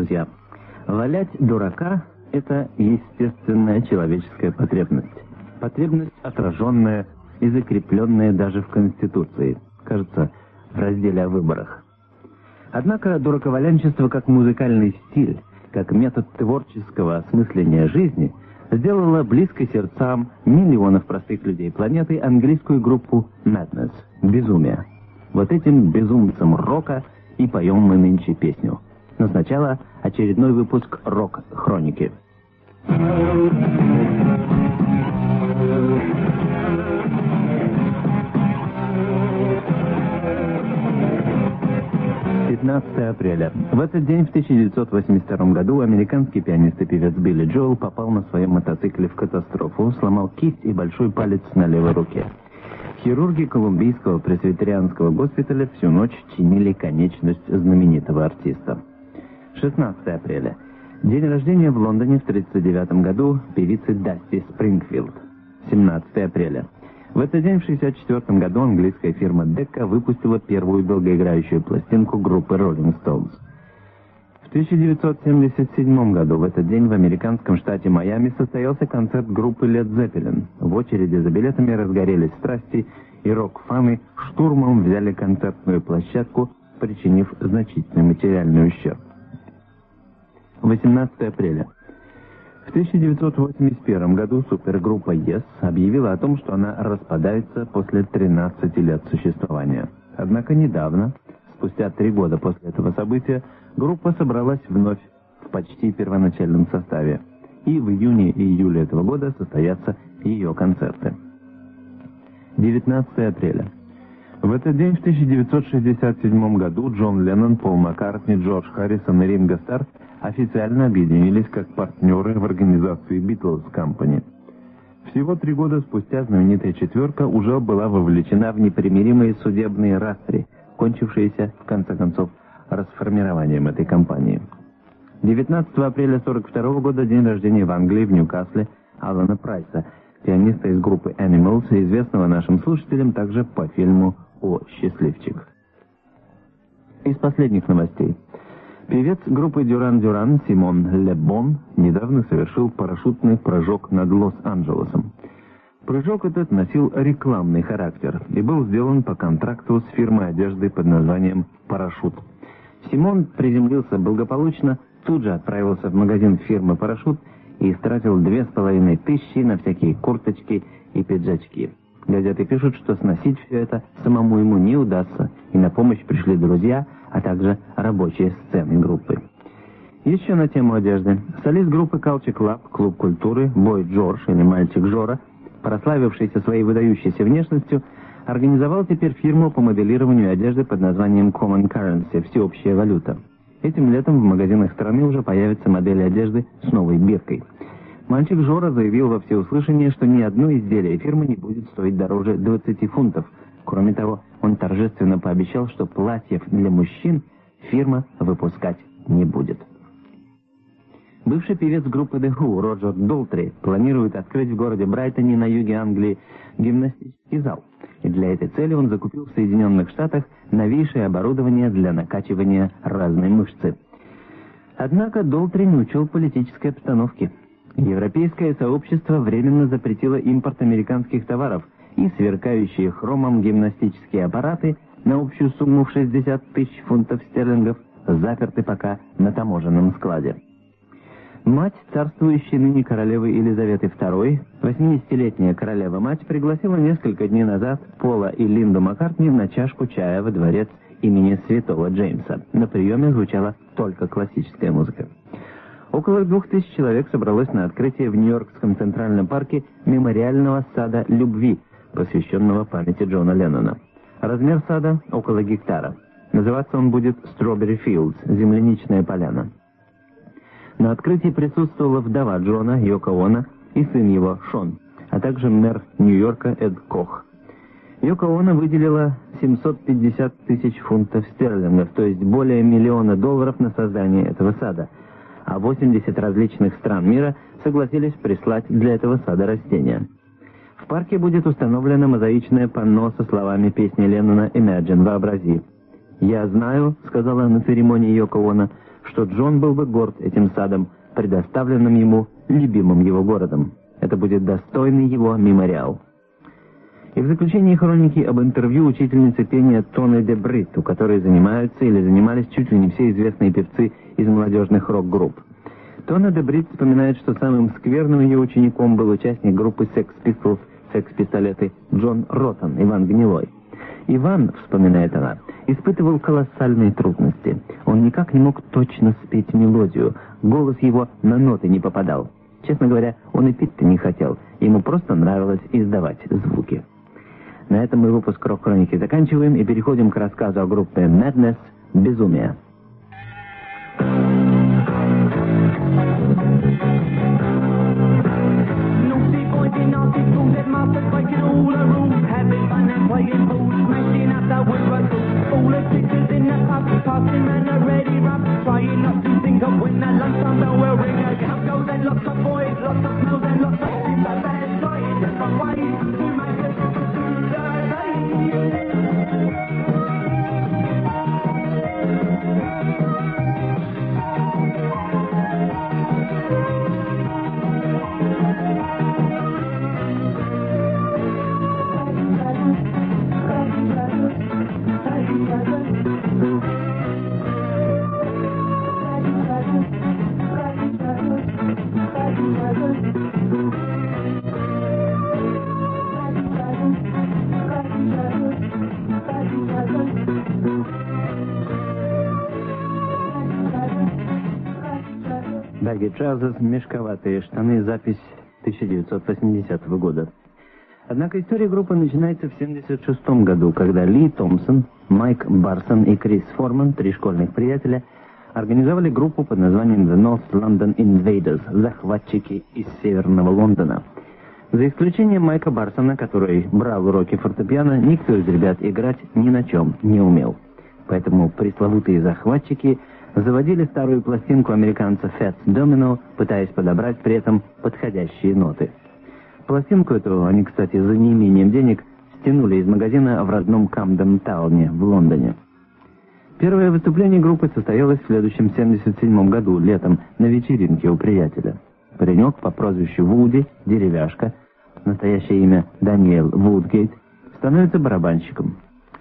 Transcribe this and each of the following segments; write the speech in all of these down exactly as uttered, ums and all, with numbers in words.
друзья, валять дурака – это естественная человеческая потребность. Потребность, отраженная и закрепленная даже в Конституции, кажется, в разделе о выборах. Однако дураковалянчество как музыкальный стиль, как метод творческого осмысления жизни сделало близкой сердцам миллионов простых людей планеты английскую группу Madness – «Безумие». Вот этим безумцам рока и поем мы нынче песню. Но сначала очередной выпуск «Рок-хроники». пятнадцатое апреля. В этот день, в тысяча девятьсот восемьдесят втором году, американский пианист и певец Билли Джоэл попал на своем мотоцикле в катастрофу, сломал кисть и большой палец на левой руке. Хирурги Колумбийского пресвитерианского госпиталя всю ночь чинили конечность знаменитого артиста. шестнадцатое апреля. День рождения в Лондоне в тридцать девятом году певицы Дасти Спрингфилд. семнадцатое апреля. В этот день в шестьдесят четвертом году английская фирма Decca выпустила первую долгоиграющую пластинку группы Rolling Stones. В тысяча девятьсот семьдесят седьмом году в этот день в американском штате Майами состоялся концерт группы Led Zeppelin. В очереди за билетами разгорелись страсти, и рок-фаны штурмом взяли концертную площадку, причинив значительный материальный ущерб. восемнадцатое апреля. В тысяча девятьсот восемьдесят первом году супергруппа Yes объявила о том, что она распадается после тринадцати лет существования. Однако недавно, спустя три года после этого события, группа собралась вновь в почти первоначальном составе. И в июне и июле этого года состоятся ее концерты. девятнадцатое апреля. В этот день в тысяча девятьсот шестьдесят седьмом году Джон Леннон, Пол Маккартни, Джордж Харрисон и Ринго Старр официально объединились как партнеры в организации Beatles Company. Всего три года спустя знаменитая четверка уже была вовлечена в непримиримые судебные распри, кончившиеся, в конце концов, расформированием этой компании. девятнадцатого апреля сорок второго года день рождения в Англии, в Ньюкасле, Алана Прайса, пианиста из группы Animals, известного нашим слушателям также по фильму «О, счастливчик». Из последних новостей. Певец группы Дюран Дюран Симон Le Bon недавно совершил парашютный прыжок над Лос-Анджелесом. Прыжок этот носил рекламный характер и был сделан по контракту с фирмой одежды под названием «Парашют». Симон приземлился благополучно, тут же отправился в магазин фирмы «Парашют» и истратил две с половиной тысячи на всякие курточки и пиджачки. Газеты пишут, что сносить все это самому ему не удастся, и на помощь пришли друзья, а также рабочие сцены группы. Еще на тему одежды. Солист группы Culture Club, клуб культуры, Бой Джордж или Мальчик Жора, прославившийся своей выдающейся внешностью, организовал теперь фирму по моделированию одежды под названием Common Currency, всеобщая валюта. Этим летом в магазинах страны уже появятся модели одежды с новой биркой. Мальчик Жора заявил во всеуслышание, что ни одно изделие фирмы не будет стоить дороже двадцати фунтов. Кроме того, он торжественно пообещал, что платьев для мужчин фирма выпускать не будет. Бывший певец группы The Who Роджер Долтри планирует открыть в городе Брайтоне на юге Англии гимнастический зал. И для этой цели он закупил в Соединенных Штатах новейшее оборудование для накачивания разной мышцы. Однако Долтри не учел политической обстановки. Европейское сообщество временно запретило импорт американских товаров, и сверкающие хромом гимнастические аппараты на общую сумму в шестьдесят тысяч фунтов стерлингов заперты пока на таможенном складе. Мать царствующей ныне королевы Елизаветы второй, восьмидесятилетняя королева-мать, пригласила несколько дней назад Пола и Линду Маккартни на чашку чая во дворец имени Святого Джеймса. На приеме звучала только классическая музыка. Около двух тысяч человек собралось на открытие в Нью-Йоркском Центральном парке мемориального сада любви, посвященного памяти Джона Леннона. Размер сада около гектара. Называться он будет Strawberry Fields, земляничная поляна. На открытии присутствовала вдова Джона, Йоко Оно, и сын его, Шон, а также мэр Нью-Йорка Эд Кох. Йоко Оно выделила семьсот пятьдесят тысяч фунтов стерлингов, то есть более миллиона долларов на создание этого сада, а восемьдесят различных стран мира согласились прислать для этого сада растения. В парке будет установлено мозаичное панно со словами песни Леннона «Imagine», «Вообрази». «Я знаю», — сказала на церемонии Йоко Оно, что Джон был бы горд этим садом, предоставленным ему любимым его городом. Это будет достойный его мемориал. И в заключении хроники об интервью учительницы пения Тоны де Брит, у которой занимаются или занимались чуть ли не все известные певцы из молодежных рок-групп. Тона де Брит вспоминает, что самым скверным ее учеником был участник группы Sex Pistols, секс-пистолеты Джон Роттен, Иван Гнилой. Иван, вспоминает она, испытывал колоссальные трудности. Он никак не мог точно спеть мелодию, голос его на ноты не попадал. Честно говоря, он и петь-то не хотел, ему просто нравилось издавать звуки. На этом мы выпуск рок-хроники заканчиваем и переходим к рассказу о группе Madness «Безумие». Baggy Trousers, мешковатые штаны, запись тысяча девятьсот восьмидесятого года. Однако история группы начинается в семьдесят шестом году, когда Ли Томпсон, Майк Барсон и Крис Форман, три школьных приятеля, организовали группу под названием The North London Invaders, захватчики из Северного Лондона. За исключением Майка Барсона, который брал уроки фортепиано, никто из ребят играть ни на чем не умел. Поэтому пресловутые захватчики заводили старую пластинку американца Fats Domino, пытаясь подобрать при этом подходящие ноты. Пластинку эту они, кстати, за неимением денег стянули из магазина в родном Камден-тауне в Лондоне. Первое выступление группы состоялось в следующем семьдесят седьмом году, летом, на вечеринке у приятеля. Паренек по прозвищу Вуди, деревяшка, настоящее имя Даниэл Вудгейт, становится барабанщиком.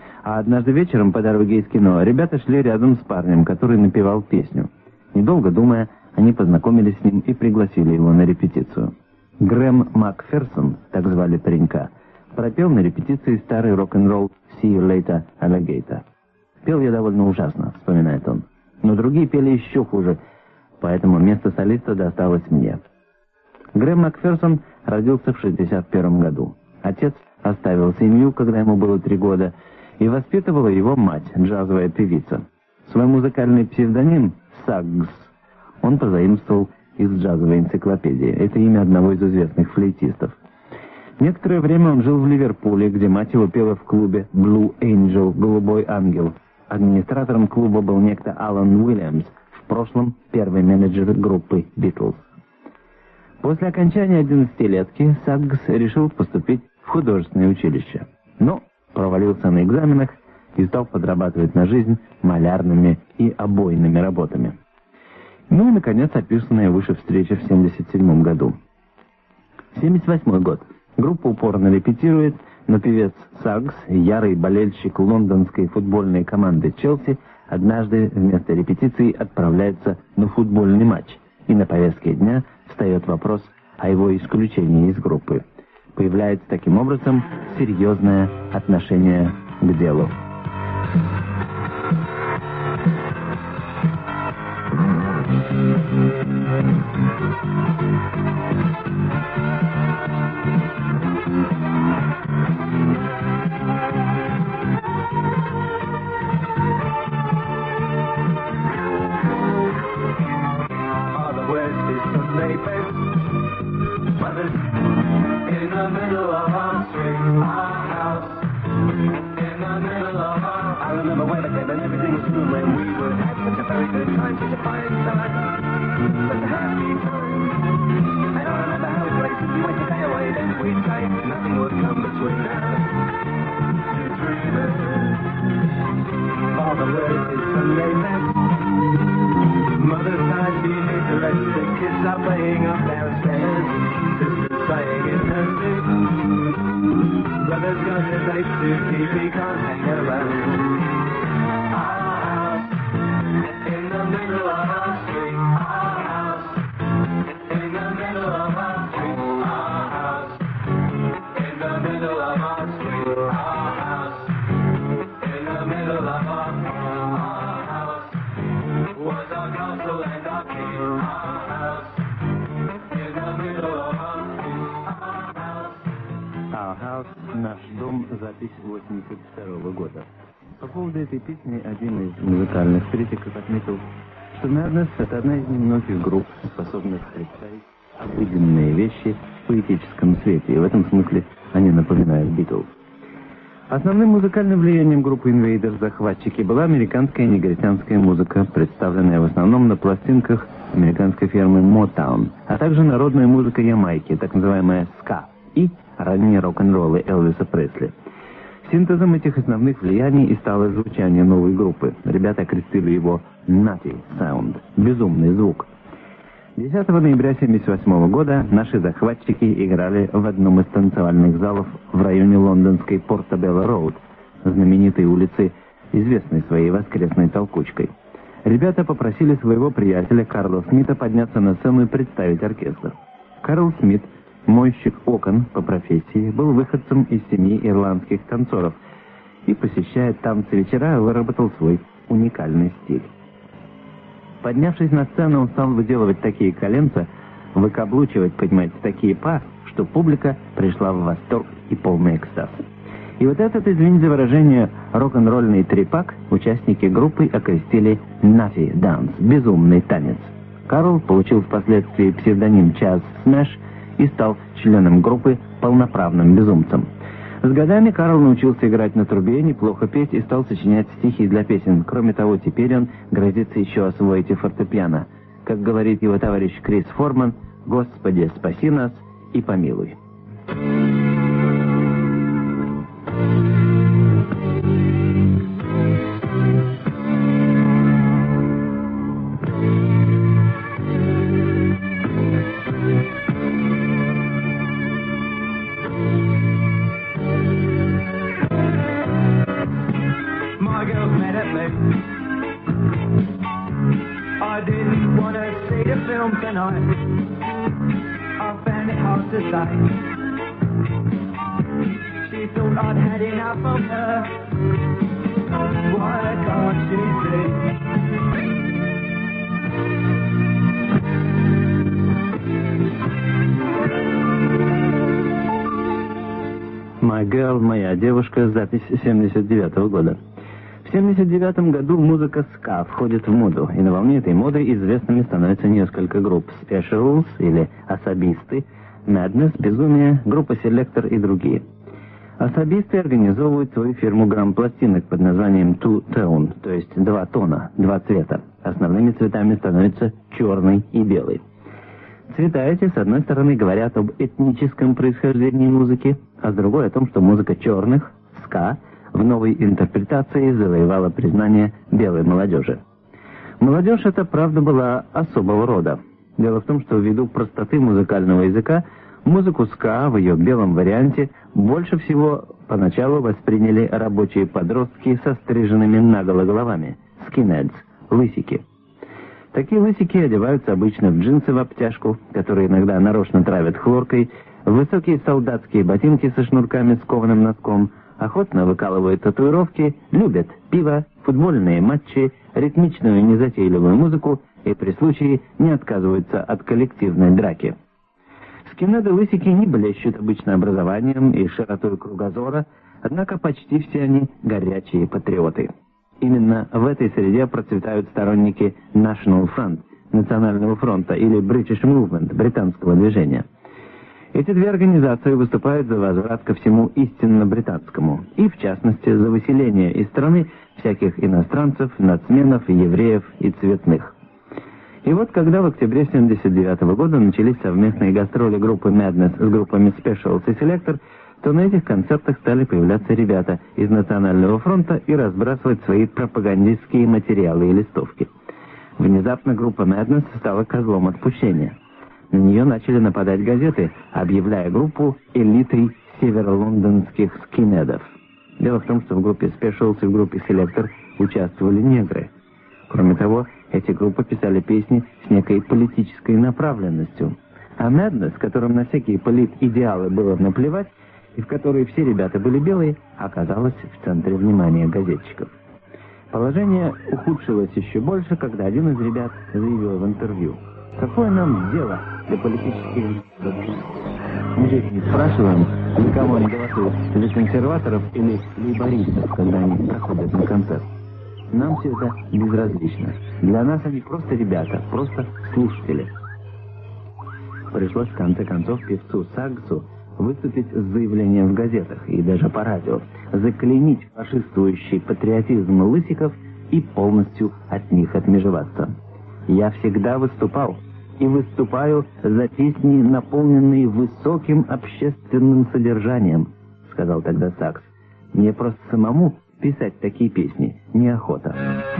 А однажды вечером по дороге из кино ребята шли рядом с парнем, который напевал песню. Недолго думая, они познакомились с ним и пригласили его на репетицию. Грэм Макферсон, так звали паренька, пропел на репетиции старый рок-н-ролл «See You Later, Alligator». Пел я довольно ужасно, вспоминает он. Но другие пели еще хуже, поэтому место солиста досталось мне. Грэм Макферсон родился в шестьдесят первом году. Отец оставил семью, когда ему было три года, и воспитывала его мать, джазовая певица. Свой музыкальный псевдоним «Саггс» он позаимствовал из джазовой энциклопедии. Это имя одного из известных флейтистов. Некоторое время он жил в Ливерпуле, где мать его пела в клубе «Blue Angel» «Голубой ангел». Администратором клуба был некто Алан Уильямс, в прошлом первый менеджер группы «Битлз». После окончания одиннадцатилетки Саггс решил поступить в художественное училище, но провалился на экзаменах и стал подрабатывать на жизнь малярными и обойными работами. Ну и, наконец, описанная выше встреча в семьдесят седьмом году. семьдесят восьмой год. Группа упорно репетирует, но певец Саггс, ярый болельщик лондонской футбольной команды «Челси», однажды вместо репетиции отправляется на футбольный матч, и на повестке дня встает вопрос о его исключении из группы. Появляется таким образом серьезное отношение к делу. In the middle of our street, our house. In the middle of our... I remember when I came and everything was smooth when we would have such a very good time, such a fine time, such a happy time. And I remember how we places we went to stay away, then we'd say nothing would come between us. Two dreamers, all the words is Sunday night. Kids are playing up downstairs, sisters playing in the street. Brother's got his life to keep, he can't hang around. Our house, in the middle of our street. Our house, in the middle of our street. Our house, in the middle of our street. Our house, in the middle of our our house, was our castle and our king. Our house, in the middle of our street. Our house. Our House, наш дом, запись восемьдесят второго года. По поводу этой песни один из музыкальных критиков отметил, что Madness — это одна из немногих групп, способных представить обыденные вещи в поэтическом свете, и в этом смысле они напоминают Beatles. Основным музыкальным влиянием группы Invaders захватчики была американская негритянская музыка, представленная в основном на пластинках американской фирмы Motown, а также народная музыка Ямайки, так называемая ска, и ранние рок-н-роллы Элвиса Пресли. Синтезом этих основных влияний и стало звучание новой группы. Ребята окрестили его Nutty Sound — безумный звук. десятого ноября тысяча девятьсот семьдесят восьмого года наши захватчики играли в одном из танцевальных залов в районе лондонской Портобелло-Роуд, знаменитой улицы, известной своей воскресной толкучкой. Ребята попросили своего приятеля Карла Смита подняться на сцену и представить оркестр. Карл Смит, мойщик окон по профессии, был выходцем из семьи ирландских танцоров и, посещая танцы вечера, выработал свой уникальный стиль. Поднявшись на сцену, он стал выделывать такие коленца, выкаблучивать, понимаете, такие па, что публика пришла в восторг и полный экстаз. И вот этот, извините за выражение, рок-н-ролльный трепак участники группы окрестили Nutty Dance — безумный танец. Карл получил впоследствии псевдоним Chas Smash и стал членом группы полноправным безумцем. С годами Карл научился играть на трубе, неплохо петь и стал сочинять стихи для песен. Кроме того, теперь он грозится еще освоить и фортепиано. Как говорит его товарищ Крис Форман: «Господи, спаси нас и помилуй». I didn't want to see the film tonight. I found it hard to say. She thought I'd had enough of her. Why can't she see? «My Girl», «Моя девушка», запись семьдесят девятого года. В семьдесят девятом году музыка ска входит в моду, и на волне этой моды известными становятся несколько групп: Specials или Особисты, Madness, Безумие, группа Selector и другие. Особисты организовывают свою фирму грамм-пластинок под названием Two Tone, то есть два тона, два цвета. Основными цветами становятся черный и белый. Цвета эти, с одной стороны, говорят об этническом происхождении музыки, а с другой о том, что музыка черных, ска, в новой интерпретации завоевала признание белой молодежи. Молодежь эта, правда, была особого рода. Дело в том, что ввиду простоты музыкального языка, музыку ска в ее белом варианте больше всего поначалу восприняли рабочие подростки со стриженными наголо головами, skinheads, лысики. Такие лысики одеваются обычно в джинсы в обтяжку, которые иногда нарочно травят хлоркой, в высокие солдатские ботинки со шнурками с кованым носком, охотно выкалывают татуировки, любят пиво, футбольные матчи, ритмичную незатейливую музыку и при случае не отказываются от коллективной драки. Скинheады-лысики не блещут обычно образованием и широтой кругозора, однако почти все они горячие патриоты. Именно в этой среде процветают сторонники National Front, Национального фронта, или British Movement, британского движения. Эти две организации выступают за возврат ко всему истинно британскому, и, в частности, за выселение из страны всяких иностранцев, нацменов, евреев и цветных. И вот, когда в октябре семьдесят девятого года начались совместные гастроли группы Madness с группами Specials и Selector, то на этих концертах стали появляться ребята из Национального фронта и разбрасывать свои пропагандистские материалы и листовки. Внезапно группа Madness стала козлом отпущения. На нее начали нападать газеты, объявляя группу элитой северо-лондонских скинедов. Дело в том, что в группе Specials и в группе Selector участвовали негры. Кроме того, эти группы писали песни с некой политической направленностью. А Madness, которым на всякие полит-идеалы было наплевать, и в которой все ребята были белые, оказалась в центре внимания газетчиков. Положение ухудшилось еще больше, когда один из ребят заявил в интервью: «Какое нам дело до политических взглядов? Мы же не спрашиваем, за кого они голосуют, за консерваторов или лейбористов, когда они проходят на концерт. Нам все это безразлично. Для нас они просто ребята, просто слушатели». Пришлось в конце концов певцу Сагсу выступить с заявлением в газетах и даже по радио, заклеймить фашистующий патриотизм лысиков и полностью от них отмежеваться. «Я всегда выступал и выступаю за песни, наполненные высоким общественным содержанием», — сказал тогда Сакс. «Мне просто самому писать такие песни неохота».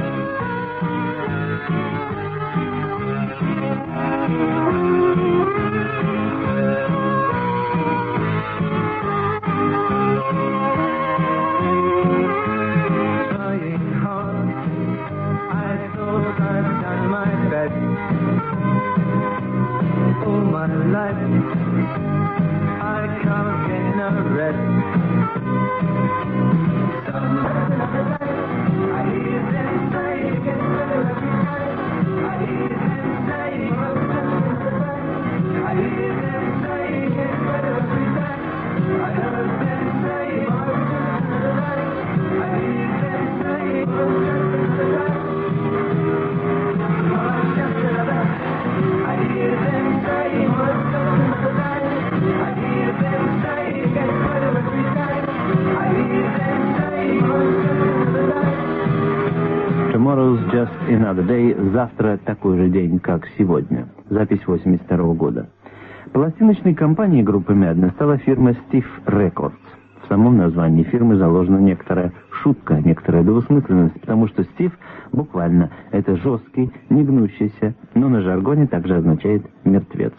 Tomorrow's just another day. Завтра такой же день, как сегодня. Запись восемьдесят второго года. Пластиночной компанией группы Madness стала фирма Stiff Records. В самом названии фирмы заложена некоторая шутка, некоторая двусмысленность, потому что Стив буквально это жесткий, негнущийся, но на жаргоне также означает мертвец.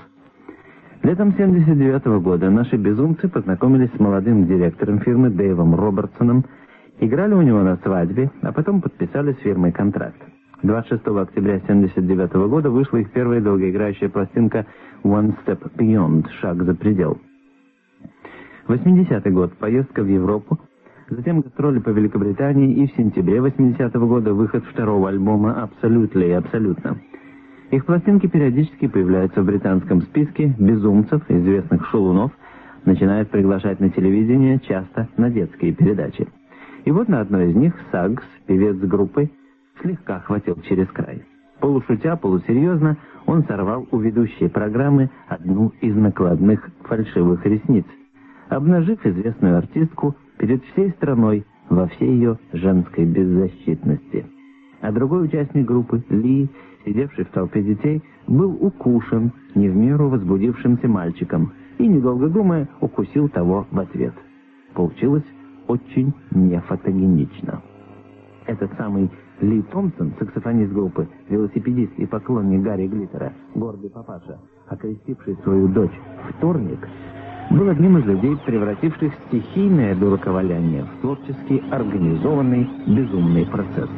Летом семьдесят девятого года наши безумцы познакомились с молодым директором фирмы Дэйвом Робертсоном, играли у него на свадьбе, а потом подписали с фирмой контракт. двадцать шестого октября семьдесят девятого года вышла их первая долгоиграющая пластинка «One Step Beyond» — «Шаг за предел». восьмидесятый год — поездка в Европу, затем гастроли по Великобритании и в сентябре восьмидесятого года выход второго альбома «Абсолютно» и «Абсолютно». Их пластинки периодически появляются в британском списке безумцев, известных шалунов, начинают приглашать на телевидение, часто на детские передачи. И вот на одной из них Сагс, певец группы, слегка хватил через край. Полушутя, полусерьезно, он сорвал у ведущей программы одну из накладных фальшивых ресниц, обнажив известную артистку перед всей страной во всей ее женской беззащитности. А другой участник группы, Ли, сидевший в толпе детей, был укушен не в меру возбудившимся мальчиком и, недолго думая, укусил того в ответ. Получилось очень нефотогенично. Этот самый Ли Томпсон, саксофонист группы, велосипедист и поклонник Гарри Глиттера, гордый папаша, окрестивший свою дочь «Вторник», был одним из людей, превративших стихийное дураковаляние в творчески организованный безумный процесс.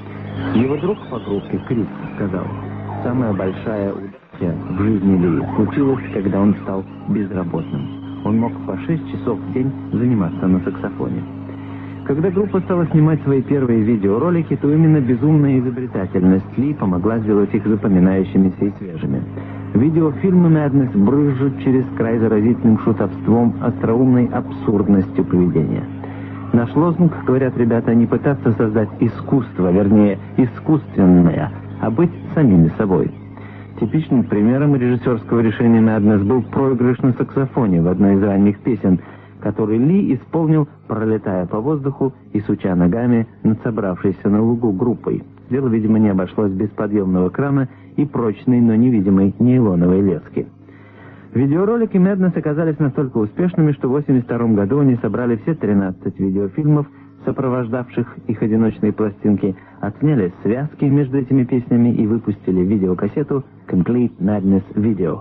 Его друг по группе Крис сказал: «Самая большая удача в жизни Ли случилась, когда он стал безработным. Он мог по шесть часов в день заниматься на саксофоне». Когда группа стала снимать свои первые видеоролики, то именно безумная изобретательность Ли помогла сделать их запоминающимися и свежими. Видеофильмы Madness брызжут через край заразительным шутовством, остроумной абсурдностью поведения. Наш лозунг, говорят ребята, не пытаться создать искусство, вернее, искусственное, а быть самими собой. Типичным примером режиссерского решения Madness был проигрыш на саксофоне в одной из ранних песен, который Ли исполнил, пролетая по воздуху и суча ногами над собравшейся на лугу группой. Дело, видимо, не обошлось без подъемного крана и прочной, но невидимой нейлоновой лески. Видеоролики Madness оказались настолько успешными, что в восемьдесят втором году они собрали все тринадцать видеофильмов, сопровождавших их одиночные пластинки, отсняли связки между этими песнями и выпустили видеокассету «Complete Madness Video».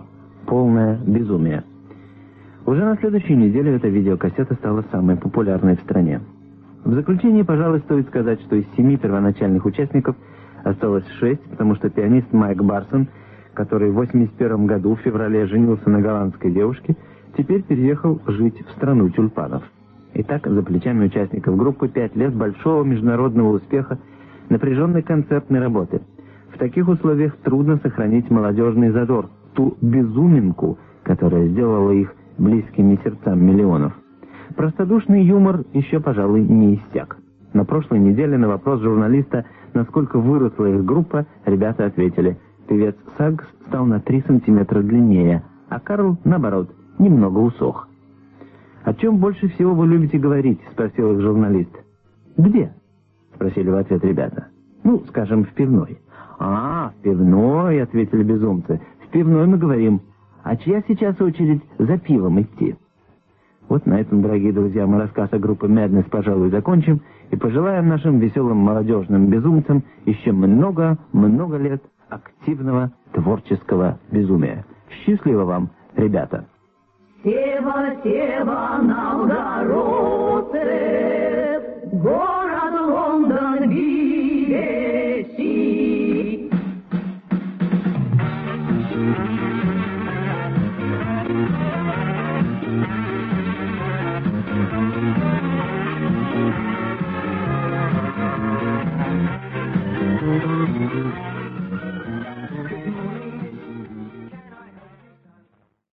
полное безумие. Уже на следующей неделе эта видеокассета стала самой популярной в стране. В заключение, пожалуй, стоит сказать, что из семи первоначальных участников осталось шесть, потому что пианист Майк Барсон, который в восемьдесят первом году в феврале женился на голландской девушке, теперь переехал жить в страну тюльпанов. Итак, за плечами участников группы пять лет большого международного успеха, напряженной концертной работы. В таких условиях трудно сохранить молодежный задор, ту безуминку, которая сделала их близкими сердцам миллионов. Простодушный юмор еще, пожалуй, не иссяк. На прошлой неделе на вопрос журналиста, насколько выросла их группа, ребята ответили: певец Сагс стал на три сантиметра длиннее, а Карл, наоборот, немного усох. «О чем больше всего вы любите говорить?» — спросил их журналист. «Где?» — спросили в ответ ребята. «Ну, скажем, в пивной». «А, в пивной», — ответили безумцы. «В пивной мы говорим. А чья сейчас очередь за пивом идти?» Вот на этом, дорогие друзья, мы рассказ о группе Madness, пожалуй, закончим и пожелаем нашим веселым молодежным безумцам еще много-много лет активного творческого безумия. Счастливо вам, ребята! Сева, Сева, Новгородцы, город Лондон,